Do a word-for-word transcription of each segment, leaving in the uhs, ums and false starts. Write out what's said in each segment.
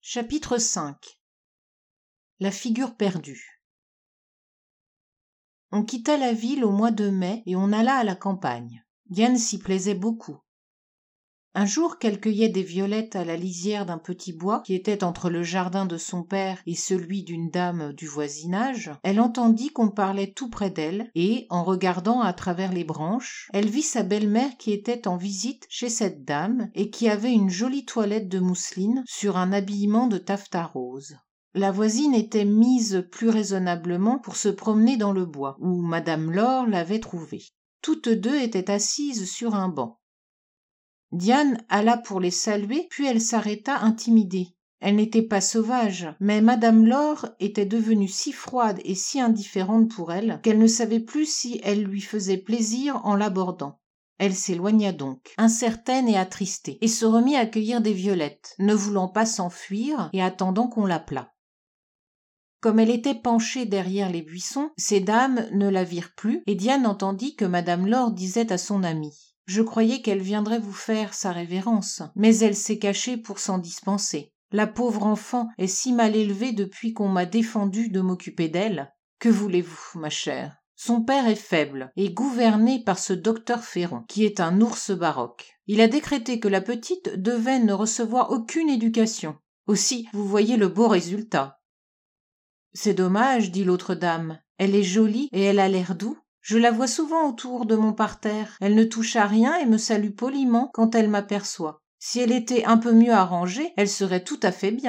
Chapitre cinq. La figure perdue. On quitta la ville au mois de mai et on alla à la campagne. Diane s'y plaisait beaucoup. Un jour qu'elle cueillait des violettes à la lisière d'un petit bois qui était entre le jardin de son père et celui d'une dame du voisinage, elle entendit qu'on parlait tout près d'elle et, en regardant à travers les branches, elle vit sa belle-mère qui était en visite chez cette dame et qui avait une jolie toilette de mousseline sur un habillement de taffetas rose. La voisine était mise plus raisonnablement pour se promener dans le bois, où madame Laure l'avait trouvée. Toutes deux étaient assises sur un banc. Diane alla pour les saluer, puis elle s'arrêta intimidée. Elle n'était pas sauvage, mais madame Laure était devenue si froide et si indifférente pour elle qu'elle ne savait plus si elle lui faisait plaisir en l'abordant. Elle s'éloigna donc, incertaine et attristée, et se remit à cueillir des violettes, ne voulant pas s'enfuir et attendant qu'on l'appelât. Comme elle était penchée derrière les buissons, ces dames ne la virent plus, et Diane entendit que madame Laure disait à son amie: « Je croyais qu'elle viendrait vous faire sa révérence, mais elle s'est cachée pour s'en dispenser. La pauvre enfant est si mal élevée depuis qu'on m'a défendu de m'occuper d'elle. Que voulez-vous, ma chère ? Son père est faible et gouverné par ce docteur Ferron, qui est un ours baroque. Il a décrété que la petite devait ne recevoir aucune éducation. Aussi, vous voyez le beau résultat. » « C'est dommage, dit l'autre dame. Elle est jolie et elle a l'air doux. Je la vois souvent autour de mon parterre. Elle ne touche à rien et me salue poliment quand elle m'aperçoit. Si elle était un peu mieux arrangée, elle serait tout à fait bien. »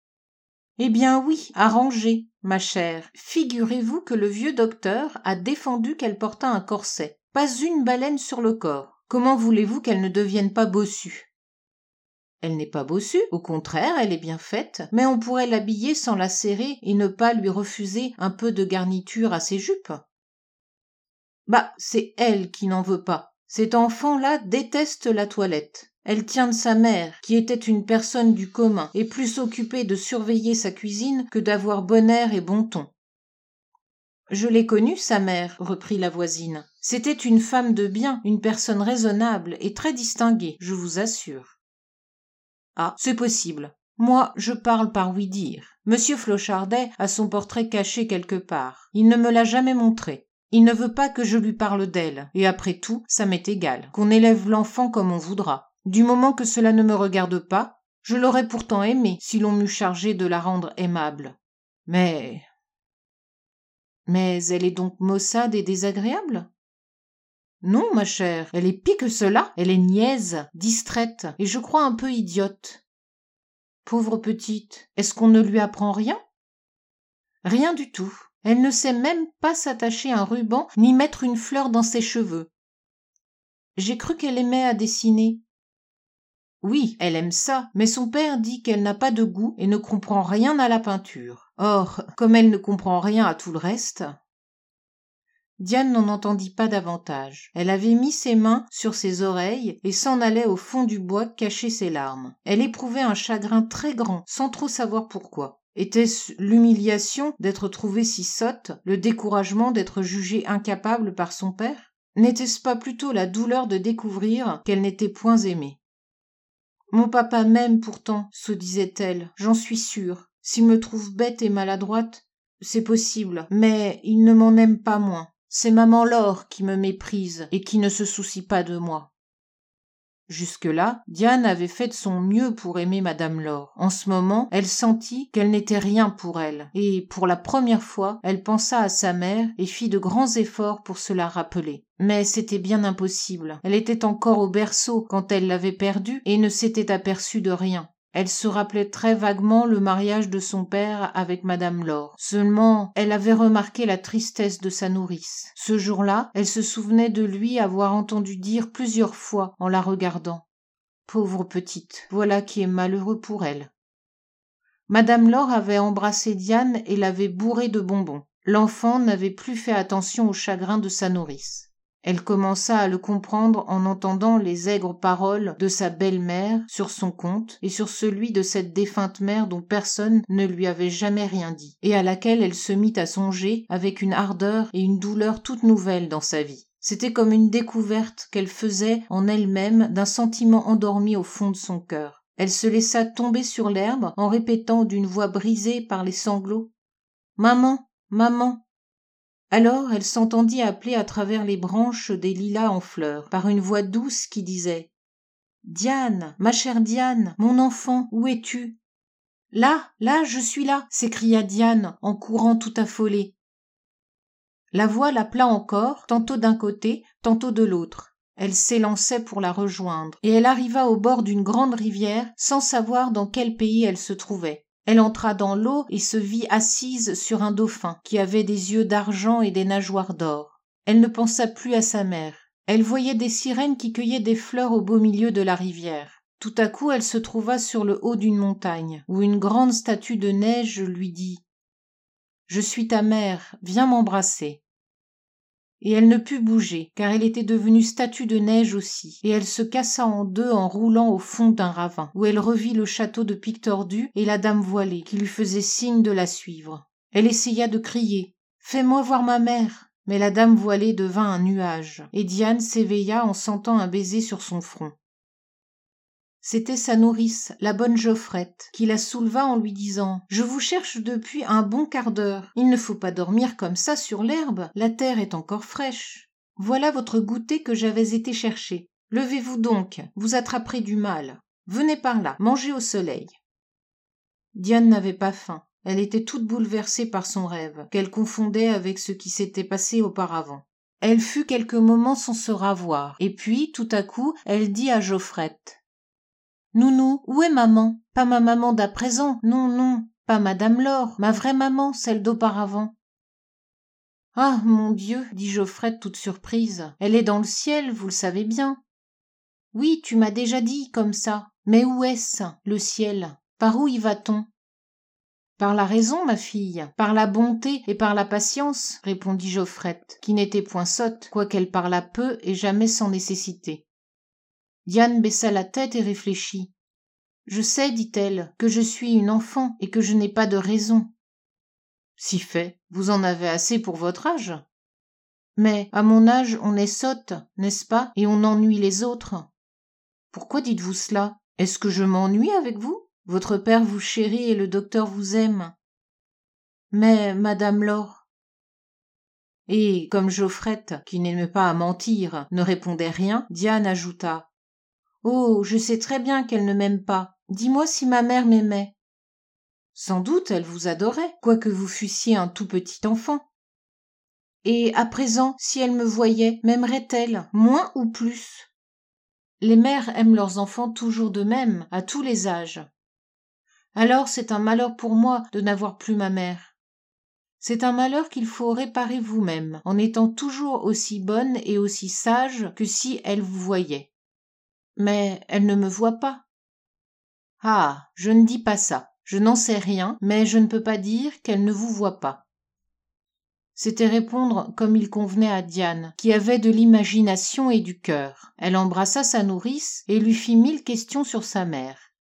« Eh bien oui, arrangée, ma chère. Figurez-vous que le vieux docteur a défendu qu'elle portât un corset. Pas une baleine sur le corps. Comment voulez-vous qu'elle ne devienne pas bossue ? Elle n'est pas bossue, au contraire, elle est bien faite, mais on pourrait l'habiller sans la serrer et ne pas lui refuser un peu de garniture à ses jupes. Bah, c'est elle qui n'en veut pas. Cette enfant-là déteste la toilette. Elle tient de sa mère, qui était une personne du commun, et plus occupée de surveiller sa cuisine que d'avoir bon air et bon ton. Je l'ai connue, sa mère, reprit la voisine. C'était une femme de bien, une personne raisonnable et très distinguée, je vous assure. Ah, c'est possible. Moi, je parle par ouï-dire. Monsieur Flochardet a son portrait caché quelque part. Il ne me l'a jamais montré. Il ne veut pas que je lui parle d'elle. Et après tout, ça m'est égal. Qu'on élève l'enfant comme on voudra. Du moment que cela ne me regarde pas, je l'aurais pourtant aimée si l'on m'eût chargé de la rendre aimable. Mais... Mais elle est donc maussade et désagréable ? Non, ma chère, elle est pis que cela, elle est niaise, distraite, et je crois un peu idiote. Pauvre petite, est-ce qu'on ne lui apprend rien ? Rien du tout. Elle ne sait même pas s'attacher un ruban ni mettre une fleur dans ses cheveux. J'ai cru qu'elle aimait à dessiner. Oui, elle aime ça, mais son père dit qu'elle n'a pas de goût et ne comprend rien à la peinture. Or, comme elle ne comprend rien à tout le reste... Diane n'en entendit pas davantage. Elle avait mis ses mains sur ses oreilles et s'en allait au fond du bois cacher ses larmes. Elle éprouvait un chagrin très grand, sans trop savoir pourquoi. Était-ce l'humiliation d'être trouvée si sotte, le découragement d'être jugée incapable par son père ? N'était-ce pas plutôt la douleur de découvrir qu'elle n'était point aimée ? Mon papa m'aime pourtant, se disait-elle, j'en suis sûre. S'il me trouve bête et maladroite, c'est possible, mais il ne m'en aime pas moins. C'est maman Laure qui me méprise et qui ne se soucie pas de moi. Jusque-là, Diane avait fait de son mieux pour aimer madame Laure. En ce moment, elle sentit qu'elle n'était rien pour elle, et pour la première fois, elle pensa à sa mère et fit de grands efforts pour se la rappeler. Mais c'était bien impossible. Elle était encore au berceau quand elle l'avait perdue et ne s'était aperçue de rien. Elle se rappelait très vaguement le mariage de son père avec madame Laure. Seulement, elle avait remarqué la tristesse de sa nourrice. Ce jour-là, elle se souvenait de lui avoir entendu dire plusieurs fois en la regardant: « Pauvre petite, voilà qui est malheureux pour elle. » Madame Laure avait embrassé Diane et l'avait bourrée de bonbons. L'enfant n'avait plus fait attention au chagrin de sa nourrice. Elle commença à le comprendre en entendant les aigres paroles de sa belle-mère sur son compte et sur celui de cette défunte mère dont personne ne lui avait jamais rien dit, et à laquelle elle se mit à songer avec une ardeur et une douleur toutes nouvelles dans sa vie. C'était comme une découverte qu'elle faisait en elle-même d'un sentiment endormi au fond de son cœur. Elle se laissa tomber sur l'herbe en répétant d'une voix brisée par les sanglots « Maman, maman !» Alors elle s'entendit appeler à travers les branches des lilas en fleurs par une voix douce qui disait « Diane, ma chère Diane, mon enfant, où es-tu ?»« Là, là, je suis là !» s'écria Diane en courant tout affolée. La voix l'appela encore, tantôt d'un côté, tantôt de l'autre. Elle s'élançait pour la rejoindre, et elle arriva au bord d'une grande rivière sans savoir dans quel pays elle se trouvait. Elle entra dans l'eau et se vit assise sur un dauphin qui avait des yeux d'argent et des nageoires d'or. Elle ne pensa plus à sa mère. Elle voyait des sirènes qui cueillaient des fleurs au beau milieu de la rivière. Tout à coup, elle se trouva sur le haut d'une montagne, où une grande statue de neige lui dit « Je suis ta mère, viens m'embrasser. » Et elle ne put bouger, car elle était devenue statue de neige aussi, et elle se cassa en deux en roulant au fond d'un ravin, où elle revit le château de Pictordu et la dame voilée, qui lui faisait signe de la suivre. Elle essaya de crier « Fais-moi voir ma mère !» Mais la dame voilée devint un nuage, et Diane s'éveilla en sentant un baiser sur son front. C'était sa nourrice, la bonne Geoffrette, qui la souleva en lui disant « Je vous cherche depuis un bon quart d'heure. Il ne faut pas dormir comme ça sur l'herbe, la terre est encore fraîche. Voilà votre goûter que j'avais été chercher. Levez-vous donc, vous attraperez du mal. Venez par là, mangez au soleil. » Diane n'avait pas faim. Elle était toute bouleversée par son rêve, qu'elle confondait avec ce qui s'était passé auparavant. Elle fut quelques moments sans se ravoir, et puis, tout à coup, elle dit à Geoffrette « Nounou, où est maman? Pas ma maman d'à présent, non, non, pas Madame Laure, ma vraie maman, celle d'auparavant. »« Ah, mon Dieu, dit Geoffrette toute surprise, elle est dans le ciel, vous le savez bien. »« Oui, tu m'as déjà dit comme ça, mais où est-ce, le ciel? Par où y va-t-on? » ?»« Par la raison, ma fille, par la bonté et par la patience, répondit Geoffrette, qui n'était point sotte, quoiqu'elle parlât peu et jamais sans nécessité. Diane baissa la tête et réfléchit. « Je sais, dit-elle, que je suis une enfant et que je n'ai pas de raison. »« Si fait, vous en avez assez pour votre âge. »« Mais à mon âge, on est sotte, n'est-ce pas, et on ennuie les autres. »« Pourquoi dites-vous cela? Est-ce que je m'ennuie avec vous? Votre père vous chérit et le docteur vous aime. »« Mais, Madame Laure... » Et, comme Geoffrette, qui n'aimait pas à mentir, ne répondait rien, Diane ajouta. « Oh, je sais très bien qu'elle ne m'aime pas. Dis-moi si ma mère m'aimait. »« Sans doute, elle vous adorait, quoique vous fussiez un tout petit enfant. »« Et à présent, si elle me voyait, m'aimerait-elle, moins ou plus? » Les mères aiment leurs enfants toujours de même, à tous les âges. Alors c'est un malheur pour moi de n'avoir plus ma mère. C'est un malheur qu'il faut réparer vous-même, en étant toujours aussi bonne et aussi sage que si elle vous voyait. Mais elle ne me voit pas. Ah, je ne dis pas ça. Je n'en sais rien, mais je ne peux pas dire qu'elle ne vous voit pas. C'était répondre comme il convenait à Diane, qui avait de l'imagination et du cœur. Elle embrassa sa nourrice et lui fit mille questions sur sa mère.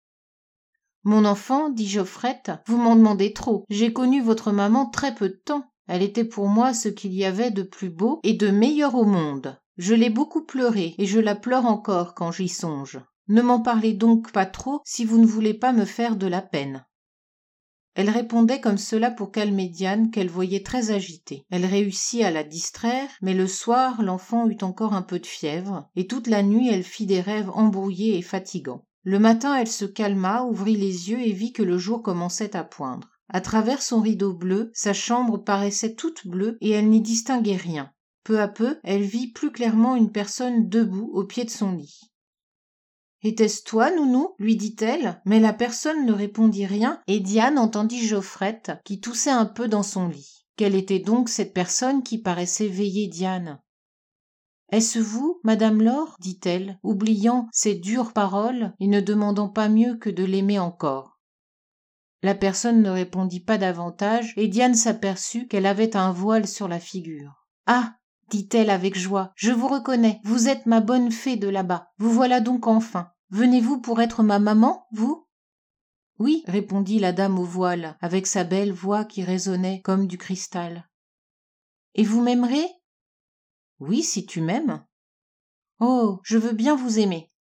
« Mon enfant, dit Geoffrette, vous m'en demandez trop. J'ai connu votre maman très peu de temps. Elle était pour moi ce qu'il y avait de plus beau et de meilleur au monde. Je l'ai beaucoup pleurée et je la pleure encore quand j'y songe. Ne m'en parlez donc pas trop si vous ne voulez pas me faire de la peine. » Elle répondait comme cela pour calmer Diane qu'elle voyait très agitée. Elle réussit à la distraire, mais le soir, l'enfant eut encore un peu de fièvre, et toute la nuit elle fit des rêves embrouillés et fatigants. Le matin, elle se calma, ouvrit les yeux et vit que le jour commençait à poindre. À travers son rideau bleu, sa chambre paraissait toute bleue et elle n'y distinguait rien. Peu à peu, elle vit plus clairement une personne debout au pied de son lit. « Était-ce toi, Nounou ?» lui dit-elle, mais la personne ne répondit rien et Diane entendit Geoffrette qui toussait un peu dans son lit. Quelle était donc cette personne qui paraissait veiller Diane ? « Est-ce vous, Madame Laure ?» dit-elle, oubliant ces dures paroles et ne demandant pas mieux que de l'aimer encore. La personne ne répondit pas davantage et Diane s'aperçut qu'elle avait un voile sur la figure. « Ah !» dit-elle avec joie, « je vous reconnais, vous êtes ma bonne fée de là-bas, vous voilà donc enfin. Venez-vous pour être ma maman, vous ?»« Oui, répondit la dame au voile, avec sa belle voix qui résonnait comme du cristal. « Et vous m'aimerez ?»« Oui, si tu m'aimes. »« Oh, je veux bien vous aimer. »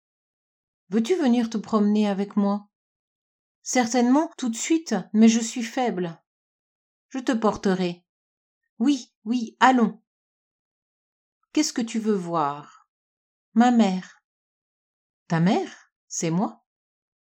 Veux-tu venir te promener avec moi ? Certainement, tout de suite, mais je suis faible. Je te porterai. Oui, oui, allons. Qu'est-ce que tu veux voir ? Ma mère. Ta mère ? C'est moi ? Vrai ?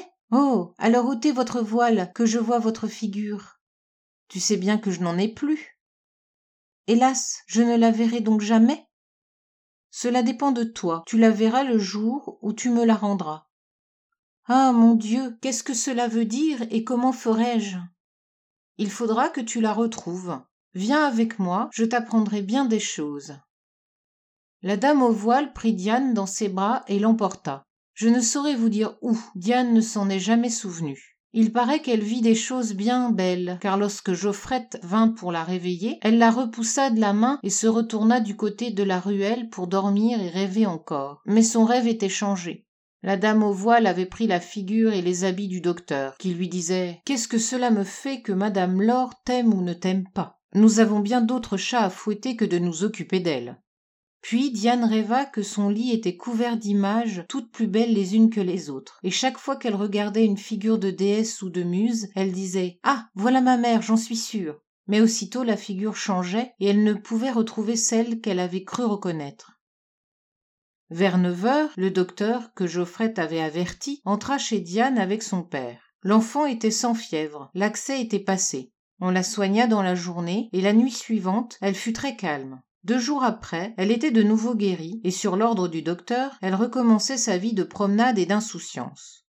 Oh, alors ôtez votre voile, que je voie votre figure. Tu sais bien que je n'en ai plus. Hélas, je ne la verrai donc jamais ? Cela dépend de toi, tu la verras le jour où tu me la rendras. Ah, mon Dieu, qu'est-ce que cela veut dire et comment ferai-je ? Il faudra que tu la retrouves. Viens avec moi, je t'apprendrai bien des choses. La dame au voile prit Diane dans ses bras et l'emporta. Je ne saurais vous dire où, Diane ne s'en est jamais souvenue. Il paraît qu'elle vit des choses bien belles, car lorsque Jofrette vint pour la réveiller, elle la repoussa de la main et se retourna du côté de la ruelle pour dormir et rêver encore. Mais son rêve était changé. La dame au voile avait pris la figure et les habits du docteur, qui lui disait « Qu'est-ce que cela me fait que madame Laure t'aime ou ne t'aime pas ? Nous avons bien d'autres chats à fouetter que de nous occuper d'elle. » Puis Diane rêva que son lit était couvert d'images, toutes plus belles les unes que les autres, et chaque fois qu'elle regardait une figure de déesse ou de muse, elle disait « Ah, voilà ma mère, j'en suis sûre !» Mais aussitôt la figure changeait, et elle ne pouvait retrouver celle qu'elle avait cru reconnaître. Vers neuf heures, le docteur, que Jofrette avait averti, entra chez Diane avec son père. L'enfant était sans fièvre, l'accès était passé. On la soigna dans la journée, et la nuit suivante, elle fut très calme. Deux jours après, elle était de nouveau guérie, et sur l'ordre du docteur, elle recommençait sa vie de promenade et d'insouciance.